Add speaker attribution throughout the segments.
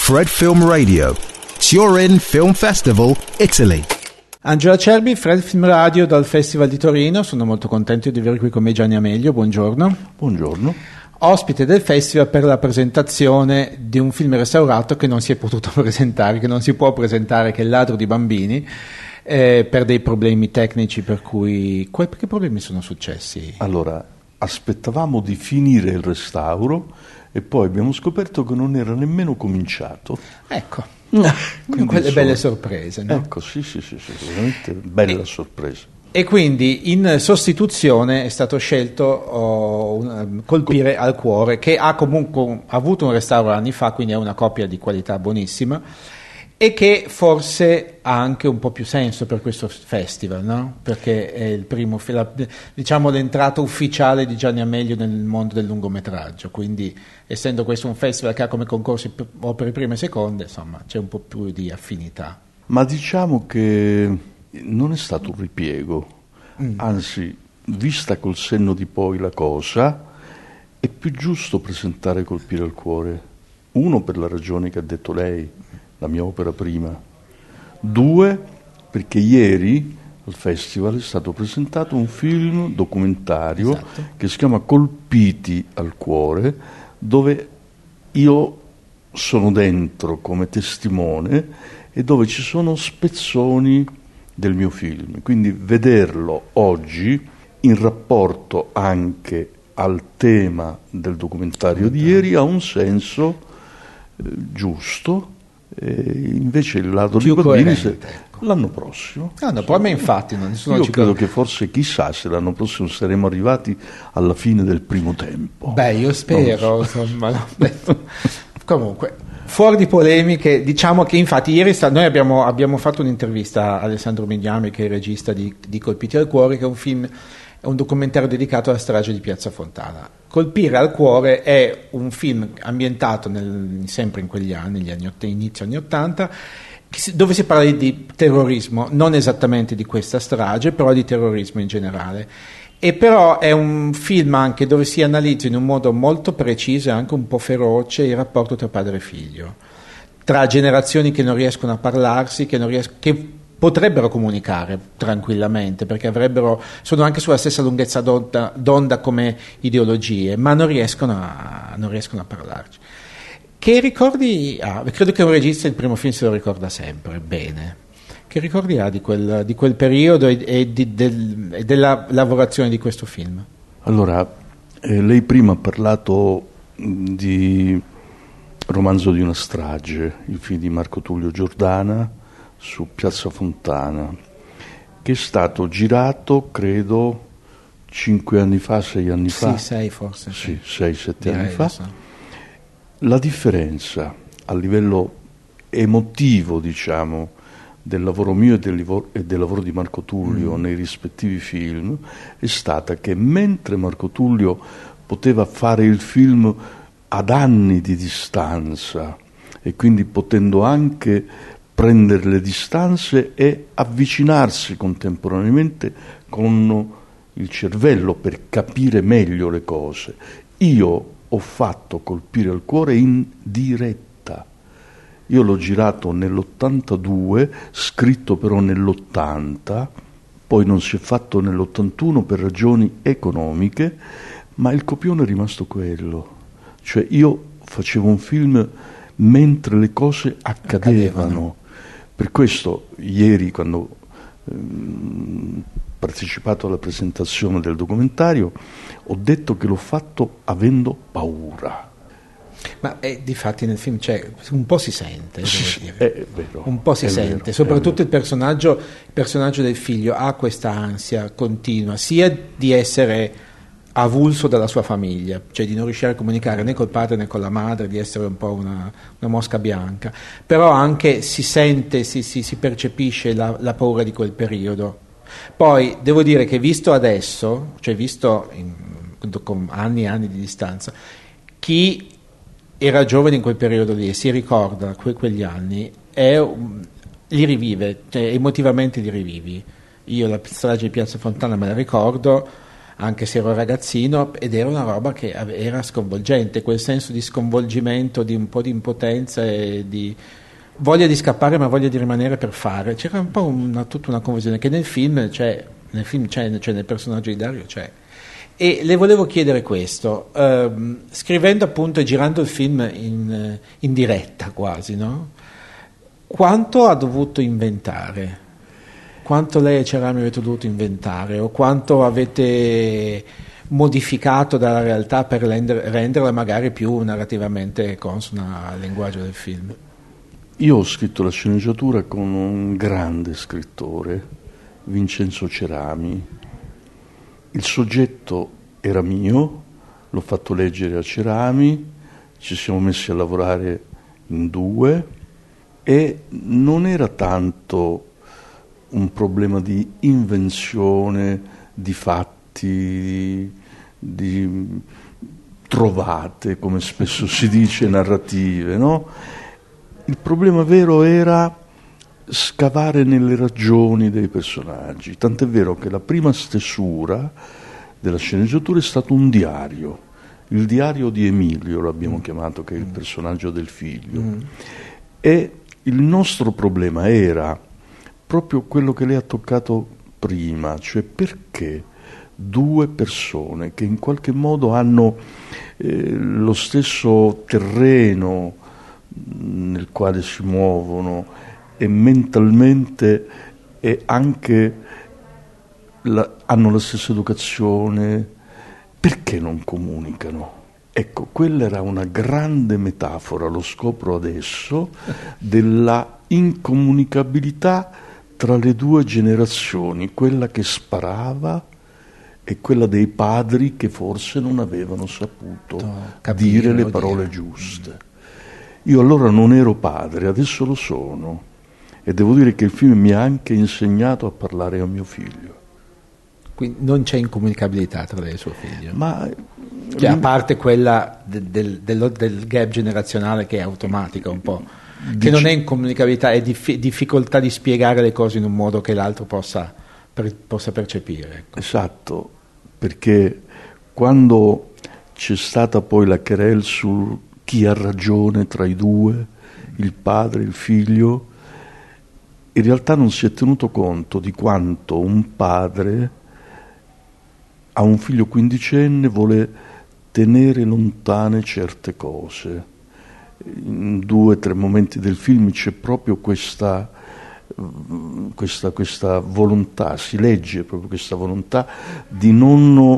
Speaker 1: Fred Film Radio, Turin Film Festival, Italy.
Speaker 2: Angela Cerbi, Fred Film Radio dal Festival di Torino. Sono molto contento di avere qui con me Gianni Amelio. Buongiorno.
Speaker 3: Buongiorno.
Speaker 2: Ospite del festival per la presentazione di un film restaurato che non si è potuto presentare, che non si può presentare, che è Il ladro di bambini, per dei problemi tecnici. Per cui che problemi sono successi?
Speaker 3: Allora, aspettavamo di finire il restauro e poi abbiamo scoperto che non era nemmeno cominciato.
Speaker 2: Ecco, quelle belle sorprese, no?
Speaker 3: Ecco, sì, veramente bella sorpresa.
Speaker 2: E quindi in sostituzione è stato scelto Colpire al cuore, che ha comunque avuto un restauro anni fa, quindi è una copia di qualità buonissima e che forse ha anche un po' più senso per questo festival, no? Perché è il primo, diciamo, l'entrata ufficiale di Gianni Amelio nel mondo del lungometraggio, quindi essendo questo un festival che ha come concorsi opere prime e seconde, insomma c'è un po' più di affinità.
Speaker 3: Ma diciamo che non è stato un ripiego, anzi, vista col senno di poi la cosa, è più giusto presentare Colpire al cuore. Uno, per la ragione che ha detto lei, la mia opera prima. Due, perché ieri al festival è stato presentato un film documentario, esatto, che si chiama Colpiti al cuore, dove io sono dentro come testimone e dove ci sono spezzoni del mio film. Quindi vederlo oggi in rapporto anche al tema del documentario di ieri ha un senso giusto. Invece Il ladro di bambini l'anno prossimo.
Speaker 2: Ma infatti
Speaker 3: io credo che forse, chissà, se l'anno prossimo saremo arrivati alla fine del primo tempo.
Speaker 2: Beh, io spero, insomma. Comunque, fuori di polemiche, diciamo che infatti ieri noi abbiamo fatto un'intervista a Alessandro Mignami, che è il regista di Colpiti al cuore, che è un documentario dedicato alla strage di Piazza Fontana. Colpire al cuore è un film ambientato sempre in quegli anni, inizio anni 80, dove si parla di terrorismo, non esattamente di questa strage, però di terrorismo in generale. E però è un film anche dove si analizza in un modo molto preciso e anche un po' feroce il rapporto tra padre e figlio, tra generazioni che non riescono a parlarsi, che potrebbero comunicare tranquillamente, perché sono anche sulla stessa lunghezza d'onda come ideologie, ma non riescono a parlarci. Che ricordi ha? Credo che un regista il primo film se lo ricorda sempre bene. Che ricordi ha di quel periodo e della lavorazione di questo film?
Speaker 3: Allora, lei prima ha parlato di Romanzo di una strage, il film di Marco Tullio Giordana su Piazza Fontana, che è stato girato, credo, 5 anni fa, 6 anni fa.
Speaker 2: Sì, 6 forse.
Speaker 3: Sì, 6-7 anni fa. La differenza a livello emotivo, diciamo, del lavoro mio e del lavoro di Marco Tullio nei rispettivi film è stata che mentre Marco Tullio poteva fare il film ad anni di distanza e quindi potendo anche prendere le distanze e avvicinarsi contemporaneamente con il cervello per capire meglio le cose, io ho fatto Colpire al cuore in diretta. Io l'ho girato nell'82, scritto però nell'80, poi non si è fatto nell'81 per ragioni economiche, ma il copione è rimasto quello. Cioè io facevo un film mentre le cose accadevano. Per questo ieri, quando ho partecipato alla presentazione del documentario, ho detto che l'ho fatto avendo paura.
Speaker 2: Ma difatti nel film un po' si sente, devo dire.
Speaker 3: È vero,
Speaker 2: un po' si sente, soprattutto il personaggio del figlio ha questa ansia continua, sia di essere avulso dalla sua famiglia, cioè di non riuscire a comunicare né col padre né con la madre, di essere un po' una mosca bianca, però anche si sente, si percepisce la paura di quel periodo. Poi devo dire che visto adesso, cioè visto con anni e anni di distanza, chi era giovane in quel periodo lì e si ricorda quegli anni li rivive, cioè emotivamente li rivivi. Io la strage di Piazza Fontana me la ricordo, anche se ero ragazzino, ed era una roba che era sconvolgente, quel senso di sconvolgimento, di un po' di impotenza e di voglia di scappare ma voglia di rimanere per fare. C'era un po' tutta una confusione che nel film c'è, nel personaggio di Dario c'è. E le volevo chiedere questo, scrivendo appunto e girando il film in diretta quasi, no? Quanto ha dovuto inventare? Quanto lei e Cerami avete dovuto inventare? O quanto avete modificato dalla realtà per renderla magari più narrativamente consona al linguaggio del film?
Speaker 3: Io ho scritto la sceneggiatura con un grande scrittore, Vincenzo Cerami. Il soggetto era mio, l'ho fatto leggere a Cerami, ci siamo messi a lavorare in due e non era tanto un problema di invenzione, di fatti, di trovate, come spesso si dice, narrative, no? Il problema vero era scavare nelle ragioni dei personaggi, tant'è vero che la prima stesura della sceneggiatura è stato un diario, il diario di Emilio l'abbiamo chiamato, che è il personaggio del figlio, e il nostro problema era proprio quello che lei ha toccato prima, cioè perché due persone che in qualche modo hanno lo stesso terreno nel quale si muovono e mentalmente e anche hanno la stessa educazione, perché non comunicano? Ecco, quella era una grande metafora, lo scopro adesso, della incomunicabilità tra le due generazioni, quella che sparava e quella dei padri che forse non avevano saputo dire le parole giuste. Io allora non ero padre, adesso lo sono, e devo dire che il film mi ha anche insegnato a parlare a mio figlio.
Speaker 2: Quindi non c'è incomunicabilità tra lei e suo figlio?
Speaker 3: Ma
Speaker 2: cioè, a parte quella del gap generazionale che è automatica un po', che non è incomunicabilità, è difficoltà di spiegare le cose in un modo che l'altro possa percepire. Ecco.
Speaker 3: Esatto, perché quando c'è stata poi la querelle su chi ha ragione tra i due, il padre e il figlio, in realtà non si è tenuto conto di quanto un padre a un figlio quindicenne vuole tenere lontane certe cose. In 2 o 3 momenti del film c'è proprio questa volontà, si legge proprio questa volontà di non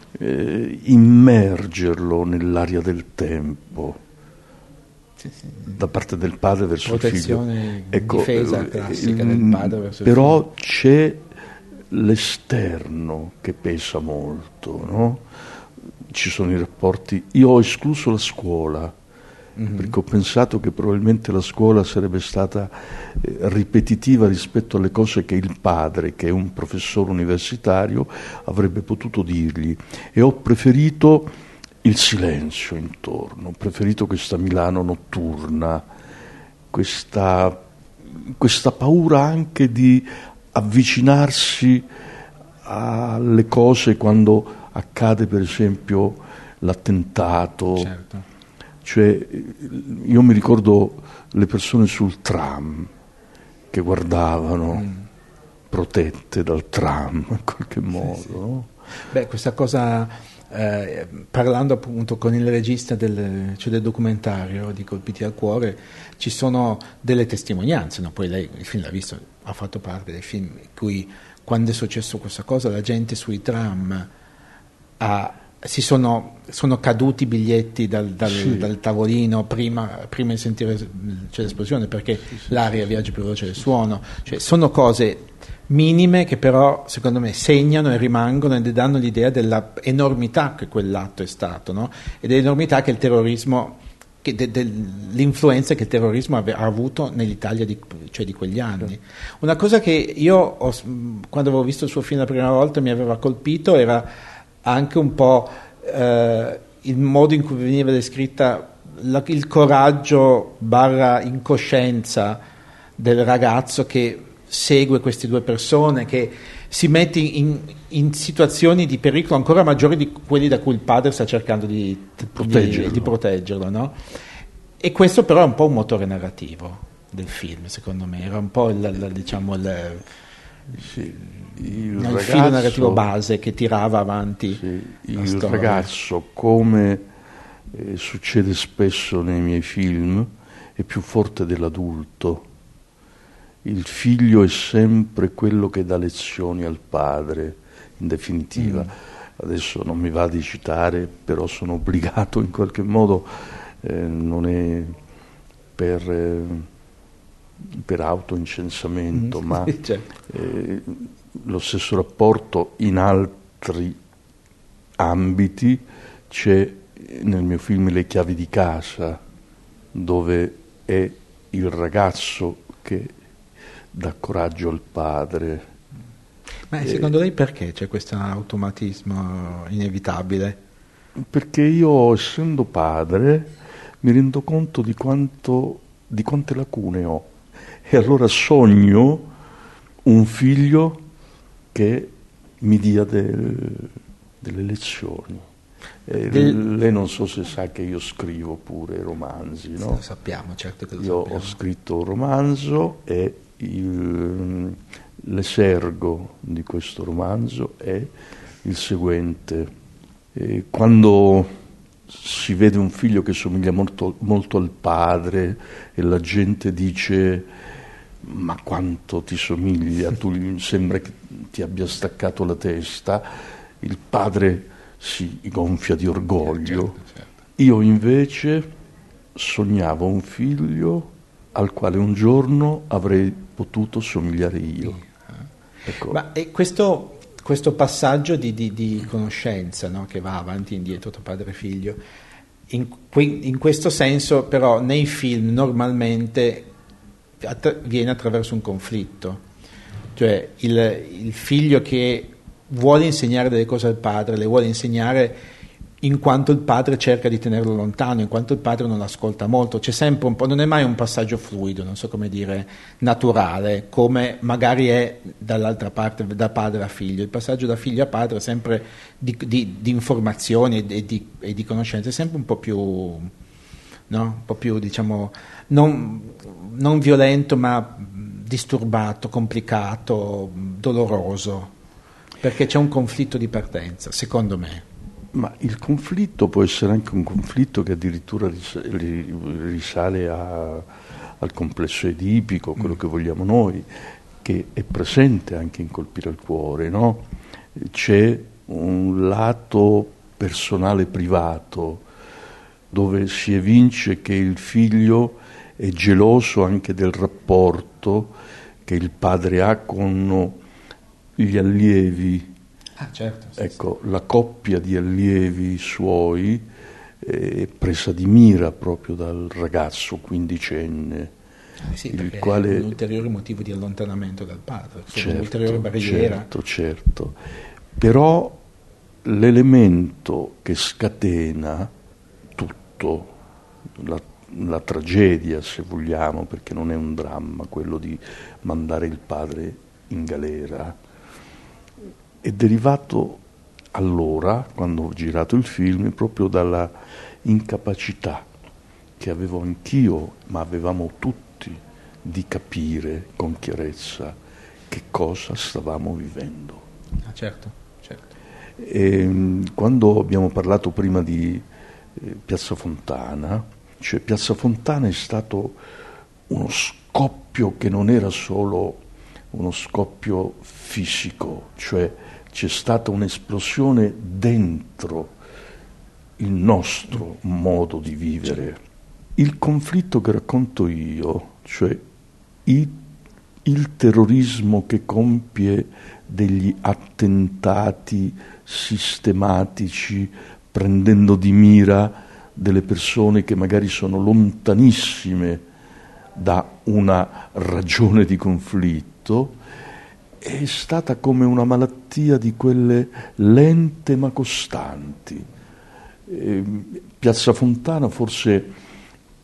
Speaker 3: immergerlo nell'aria del tempo.
Speaker 2: Sì.
Speaker 3: Da parte del padre verso il figlio.
Speaker 2: Ecco, difesa classica del padre verso il figlio.
Speaker 3: Però c'è l'esterno che pesa molto, no? Ci sono i rapporti. Io ho escluso la scuola, perché ho pensato che probabilmente la scuola sarebbe stata ripetitiva rispetto alle cose che il padre, che è un professore universitario, avrebbe potuto dirgli, e ho preferito il silenzio intorno, ho preferito questa Milano notturna, questa paura anche di avvicinarsi alle cose quando accade per esempio l'attentato.
Speaker 2: Certo.
Speaker 3: Cioè, io mi ricordo le persone sul tram che guardavano protette dal tram in qualche modo.
Speaker 2: Sì.
Speaker 3: No?
Speaker 2: Beh, questa cosa, parlando appunto con il regista del documentario di Colpiti al cuore, ci sono delle testimonianze, no? Poi lei il film l'ha visto, ha fatto parte dei film in cui, quando è successo questa cosa, la gente sui tram sono caduti i biglietti dal tavolino prima di sentire l'esplosione, perché l'aria viaggia più veloce del suono. Cioè, sono cose minime che però secondo me segnano e rimangono e danno l'idea della enormità che quell'atto è stato, no? E dell'enormità che il terrorismo, dell'influenza che il terrorismo ha avuto nell'Italia di quegli anni. Una cosa che io quando avevo visto il suo film la prima volta mi aveva colpito era anche un po' il modo in cui veniva descritta il coraggio / incoscienza del ragazzo che segue queste due persone, che si mette in situazioni di pericolo ancora maggiori di quelli da cui il padre sta cercando di proteggerlo, no? E questo però è un po' un motore narrativo del film, secondo me, era un po' il filo narrativo base che tirava avanti la
Speaker 3: il
Speaker 2: storia.
Speaker 3: Ragazzo, come succede spesso nei miei film, è più forte dell'adulto. Il figlio è sempre quello che dà lezioni al padre, in definitiva. Adesso non mi va di citare, però sono obbligato in qualche modo, non è per autoincensamento, ma lo stesso rapporto in altri ambiti. C'è nel mio film Le chiavi di casa, dove è il ragazzo che dà coraggio al padre.
Speaker 2: Ma secondo lei perché c'è questo automatismo inevitabile?
Speaker 3: Perché io, essendo padre, mi rendo conto di quante lacune ho, e allora sogno un figlio che mi dia delle lezioni. Lei non so se sa che io scrivo pure romanzi, no?
Speaker 2: Lo sappiamo, certo che lo
Speaker 3: io
Speaker 2: sappiamo.
Speaker 3: Ho scritto un romanzo e l'esergo di questo romanzo è il seguente. Quando si vede un figlio che somiglia molto, molto al padre e la gente dice: ma quanto ti somiglia, tu sembra che ti abbia staccato la testa, il padre si gonfia di orgoglio.
Speaker 2: Certo.
Speaker 3: Io invece sognavo un figlio al quale un giorno avrei potuto somigliare io. Ecco.
Speaker 2: Ma questo passaggio di conoscenza, no, che va avanti e indietro tra padre e figlio, in questo senso però nei film normalmente viene attraverso un conflitto, cioè il figlio che vuole insegnare delle cose al padre, le vuole insegnare in quanto il padre cerca di tenerlo lontano, in quanto il padre non l'ascolta molto. C'è sempre un po', non è mai un passaggio fluido, non so come dire, naturale, come magari è dall'altra parte, da padre a figlio. Il passaggio da figlio a padre è sempre di informazioni e di conoscenze, è sempre un po' più, no? Un po' più, diciamo, non violento, ma disturbato, complicato, doloroso, perché c'è un conflitto di partenza, secondo me.
Speaker 3: Ma il conflitto può essere anche un conflitto che addirittura risale al complesso edipico, quello che vogliamo noi, che è presente anche in Colpire il cuore, no? C'è un lato personale privato dove si evince che il figlio è geloso anche del rapporto che il padre ha con gli allievi.
Speaker 2: Certo, sì,
Speaker 3: ecco, sì. La coppia di allievi suoi è presa di mira proprio dal ragazzo quindicenne.
Speaker 2: Sì, il quale è un ulteriore motivo di allontanamento dal padre,
Speaker 3: certo,
Speaker 2: un'ulteriore barriera.
Speaker 3: Certo. Però l'elemento che scatena tutto, la tragedia, se vogliamo, perché non è un dramma quello di mandare il padre in galera, è derivato allora, quando ho girato il film, proprio dalla incapacità che avevo anch'io, ma avevamo tutti, di capire con chiarezza che cosa stavamo vivendo.
Speaker 2: Certo.
Speaker 3: E, quando abbiamo parlato prima di Piazza Fontana, cioè Piazza Fontana è stato uno scoppio che non era solo uno scoppio fisico, cioè c'è stata un'esplosione dentro il nostro modo di vivere. Il conflitto che racconto io, cioè il terrorismo che compie degli attentati sistematici, prendendo di mira delle persone che magari sono lontanissime da una ragione di conflitto, è stata come una malattia di quelle lente ma costanti. Piazza Fontana forse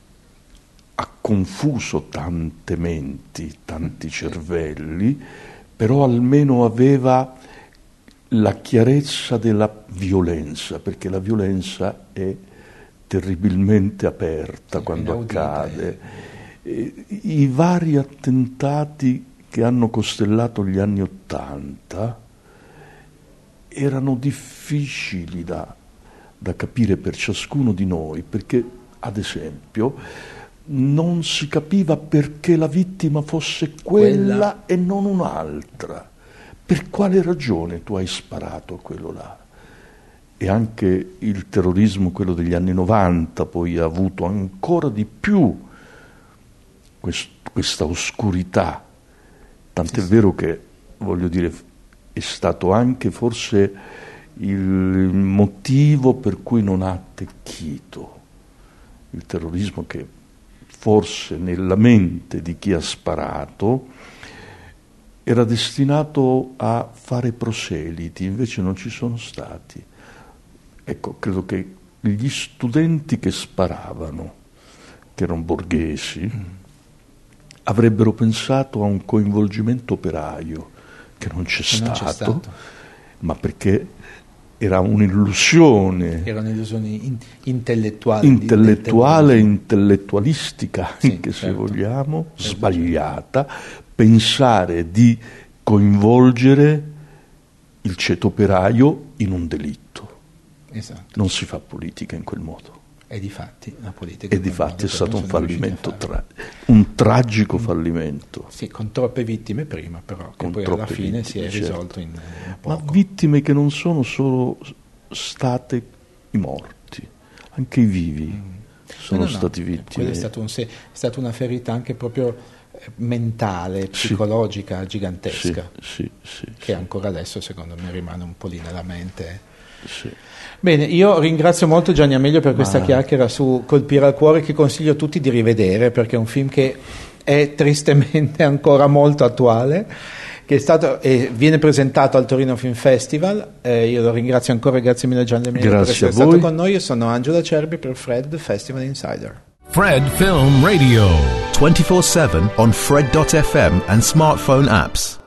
Speaker 3: ha confuso tante menti, tanti cervelli, però almeno aveva la chiarezza della violenza, perché la violenza è terribilmente aperta quando accade. I vari attentati che hanno costellato gli anni '80 erano difficili da capire per ciascuno di noi, perché, ad esempio, non si capiva perché la vittima fosse quella e non un'altra. Per quale ragione tu hai sparato a quello là? E anche il terrorismo, quello degli anni '90, poi ha avuto ancora di più questa oscurità. Tant'è vero che, voglio dire, è stato anche forse il motivo per cui non ha attecchito il terrorismo, che forse nella mente di chi ha sparato era destinato a fare proseliti, invece non ci sono stati. Ecco, credo che gli studenti che sparavano, che erano borghesi, avrebbero pensato a un coinvolgimento operaio, che non c'è stato, ma perché era un'illusione.
Speaker 2: Era un'illusione
Speaker 3: intellettuale, intellettualistica, anche se vogliamo, sbagliata, pensare di coinvolgere il ceto operaio in un delitto.
Speaker 2: Esatto.
Speaker 3: Non si fa politica in quel modo.
Speaker 2: E difatti la politica
Speaker 3: è stato un fallimento, un tragico fallimento.
Speaker 2: Sì, con troppe vittime prima, però, che poi alla fine si è risolto in poco.
Speaker 3: Ma vittime che non sono solo state i morti, anche i vivi sono stati vittime.
Speaker 2: Quella è stata una ferita anche proprio mentale, psicologica, gigantesca, che ancora adesso secondo me rimane un po' lì nella mente.
Speaker 3: Sì.
Speaker 2: Bene, io ringrazio molto Gianni Amelio per questa chiacchiera su Colpire al cuore, che consiglio a tutti di rivedere, perché è un film che è tristemente ancora molto attuale, che è stato e viene presentato al Torino Film Festival. Io lo ringrazio ancora, grazie mille Gianni Amelio per essere stato con noi. Io sono Angelo Acerbi per Fred Festival Insider.
Speaker 1: Fred Film Radio 24/7 on Fred.fm and smartphone apps.